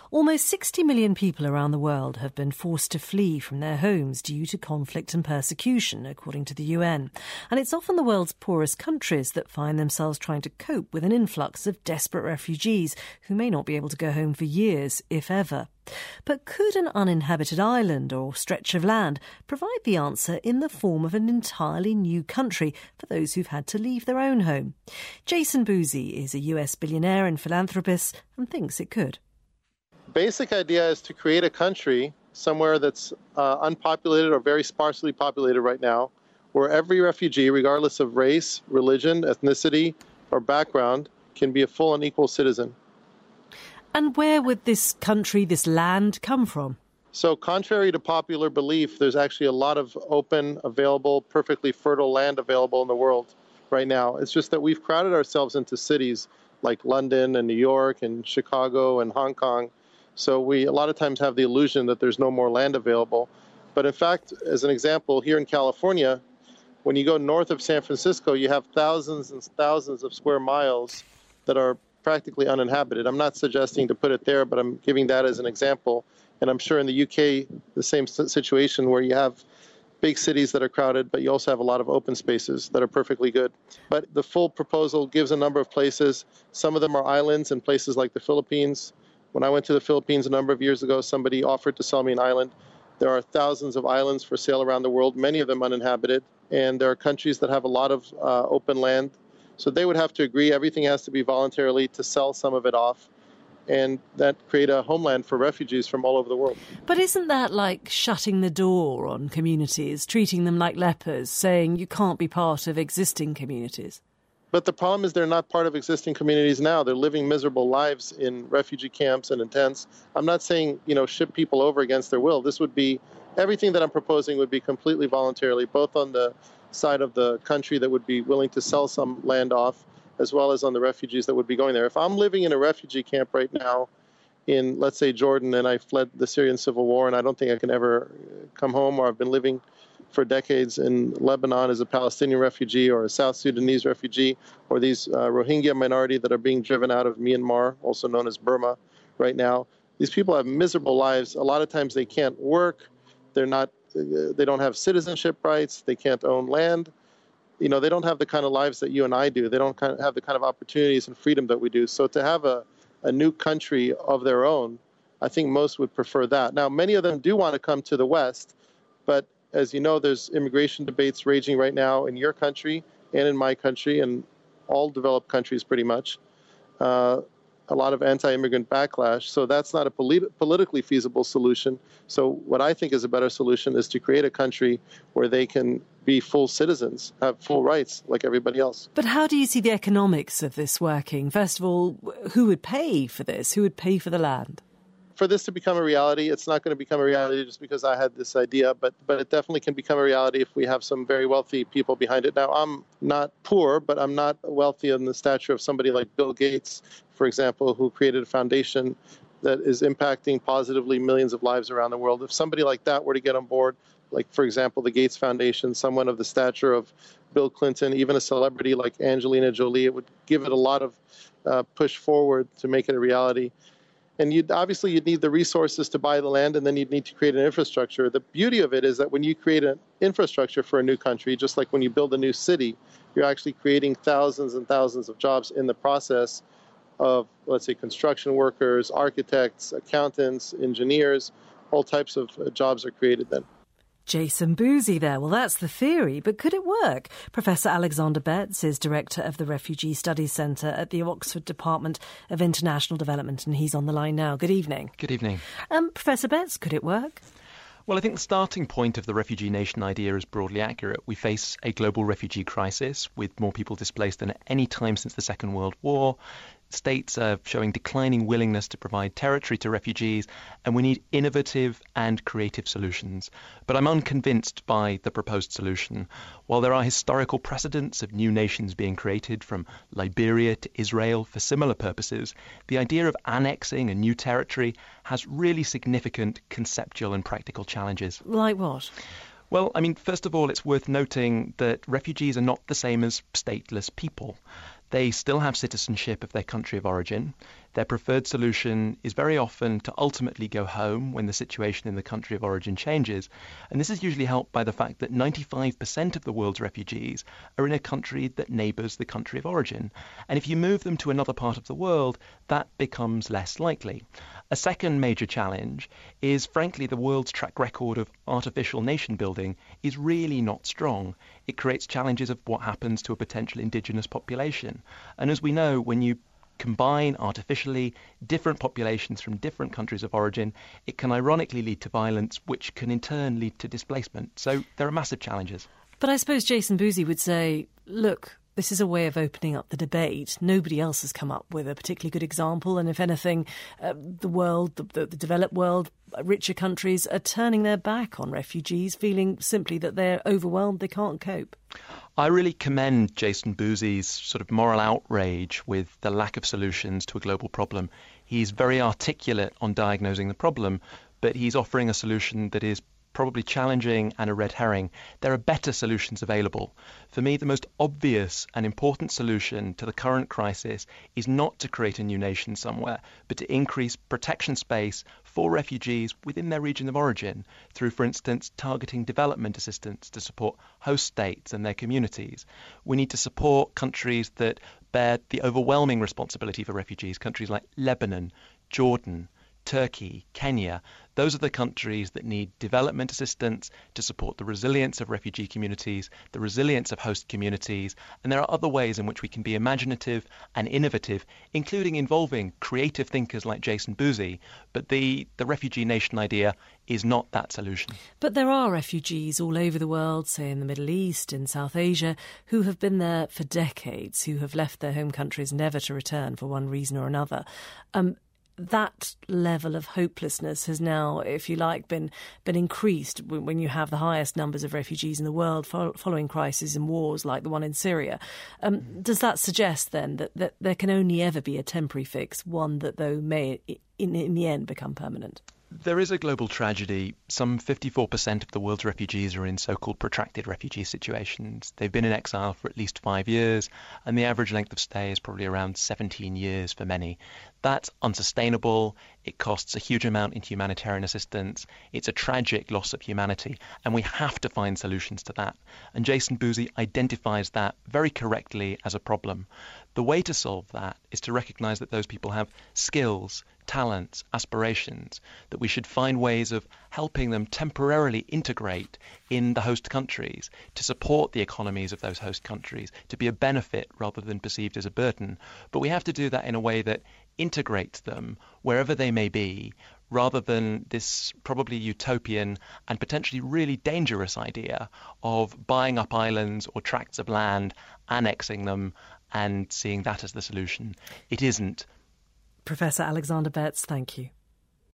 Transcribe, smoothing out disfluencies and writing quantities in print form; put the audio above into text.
Almost 60 million people around the world have been forced to flee from their homes due to conflict and persecution, according to the UN. And it's often the world's poorest countries that find themselves trying to cope with an influx of desperate refugees who may not be able to go home for years, if ever. But could an uninhabited island or stretch of land provide the answer in the form of an entirely new country for those who've had to leave their own home? Jason Boozy is a US billionaire and philanthropist and thinks it could. Basic idea is to create a country somewhere that's unpopulated or very sparsely populated right now, where every refugee, regardless of race, religion, ethnicity, or background, can be a full and equal citizen. And where would this country, this land, come from? So contrary to popular belief, there's actually a lot of open, available, perfectly fertile land available in the world right now. It's just that we've crowded ourselves into cities like London and New York and Chicago and Hong Kong. So we a lot of times have the illusion that there's no more land available. But in fact, as an example, here in California, when you go north of San Francisco, you have thousands and thousands of square miles that are practically uninhabited. I'm not suggesting to put it there, but I'm giving that as an example. And I'm sure in the UK, the same situation where you have big cities that are crowded, but you also have a lot of open spaces that are perfectly good. But the full proposal gives a number of places. Some of them are islands in places like the Philippines. When I went to the Philippines a number of years ago, somebody offered to sell me an island. There are thousands of islands for sale around the world, many of them uninhabited. And there are countries that have a lot of open land. So they would have to agree everything has to be voluntarily to sell some of it off. And that create a homeland for refugees from all over the world. But isn't that like shutting the door on communities, treating them like lepers, saying you can't be part of existing communities? But the problem is they're not part of existing communities now. They're living miserable lives in refugee camps and in tents. I'm not saying, ship people over against their will. This would be, everything that I'm proposing would be completely voluntarily, both on the side of the country that would be willing to sell some land off, as well as on the refugees that would be going there. If I'm living in a refugee camp right now in, let's say, Jordan, and I fled the Syrian civil war, and I don't think I can ever come home, or I've been living for decades in Lebanon as a Palestinian refugee or a South Sudanese refugee, or these Rohingya minority that are being driven out of Myanmar, also known as Burma, right now. These people have miserable lives. A lot of times they can't work. They don't have citizenship rights. They can't own land. They don't have the kind of lives that you and I do. They don't have the kind of opportunities and freedom that we do. So to have a new country of their own, I think most would prefer that. Now, many of them do want to come to the West, but as you know, there's immigration debates raging right now in your country and in my country and all developed countries pretty much. A lot of anti-immigrant backlash. So that's not a politically feasible solution. So what I think is a better solution is to create a country where they can be full citizens, have full rights like everybody else. But how do you see the economics of this working? First of all, who would pay for this? Who would pay for the land? For this to become a reality, it's not going to become a reality just because I had this idea, but it definitely can become a reality if we have some very wealthy people behind it. Now, I'm not poor, but I'm not wealthy in the stature of somebody like Bill Gates, for example, who created a foundation that is impacting positively millions of lives around the world. If somebody like that were to get on board, like, for example, the Gates Foundation, someone of the stature of Bill Clinton, even a celebrity like Angelina Jolie, it would give it a lot of push forward to make it a reality. And you'd need the resources to buy the land, and then you'd need to create an infrastructure. The beauty of it is that when you create an infrastructure for a new country, just like when you build a new city, you're actually creating thousands and thousands of jobs in the process of, let's say, construction workers, architects, accountants, engineers, all types of jobs are created then. Jason Boozy there. Well, that's the theory, but could it work? Professor Alexander Betts is director of the Refugee Studies Centre at the Oxford Department of International Development, and he's on the line now. Good evening. Good evening. Professor Betts, could it work? Well, I think the starting point of the refugee nation idea is broadly accurate. We face a global refugee crisis with more people displaced than at any time since the Second World War. States are showing declining willingness to provide territory to refugees, and we need innovative and creative solutions. But I'm unconvinced by the proposed solution. While there are historical precedents of new nations being created, from Liberia to Israel, for similar purposes, the idea of annexing a new territory has really significant conceptual and practical challenges. Like what? Well, first of all, it's worth noting that refugees are not the same as stateless people. They still have citizenship of their country of origin. Their preferred solution is very often to ultimately go home when the situation in the country of origin changes. And this is usually helped by the fact that 95% of the world's refugees are in a country that neighbours the country of origin. And if you move them to another part of the world, that becomes less likely. A second major challenge is, frankly, the world's track record of artificial nation building is really not strong. It creates challenges of what happens to a potential indigenous population. And as we know, when you combine artificially different populations from different countries of origin, it can ironically lead to violence, which can in turn lead to displacement. So there are massive challenges. But I suppose Jason Boosey would say, look, this is a way of opening up the debate. Nobody else has come up with a particularly good example. And if anything, the world, the developed world, richer countries are turning their back on refugees, feeling simply that they're overwhelmed, they can't cope. I really commend Jason Boosey's sort of moral outrage with the lack of solutions to a global problem. He's very articulate on diagnosing the problem, but he's offering a solution that is probably challenging and a red herring. There are better solutions available. For me, the most obvious and important solution to the current crisis is not to create a new nation somewhere, but to increase protection space for refugees within their region of origin through, for instance, targeting development assistance to support host states and their communities. We need to support countries that bear the overwhelming responsibility for refugees, countries like Lebanon, Jordan, Turkey, Kenya. Those are the countries that need development assistance to support the resilience of refugee communities, the resilience of host communities, and there are other ways in which we can be imaginative and innovative, including involving creative thinkers like Jason Boosey. But the refugee nation idea is not that solution. But there are refugees all over the world, say in the Middle East, in South Asia, who have been there for decades, who have left their home countries never to return for one reason or another. That level of hopelessness has now, if you like, been increased when you have the highest numbers of refugees in the world following crises and wars like the one in Syria. Does that suggest then that there can only ever be a temporary fix, one that though may in the end become permanent? There is a global tragedy. Some 54% of the world's refugees are in so-called protracted refugee situations. They've been in exile for at least 5 years, and the average length of stay is probably around 17 years for many. That's unsustainable. It costs a huge amount in humanitarian assistance. It's a tragic loss of humanity, and we have to find solutions to that. And Jason Boosey identifies that very correctly as a problem. The way to solve that is to recognise that those people have skills, talents, aspirations, that we should find ways of helping them temporarily integrate in the host countries, to support the economies of those host countries, to be a benefit rather than perceived as a burden. But we have to do that in a way that integrates them wherever they may be, rather than this probably utopian and potentially really dangerous idea of buying up islands or tracts of land, annexing them, and seeing that as the solution. It isn't. Professor Alexander Betts, thank you.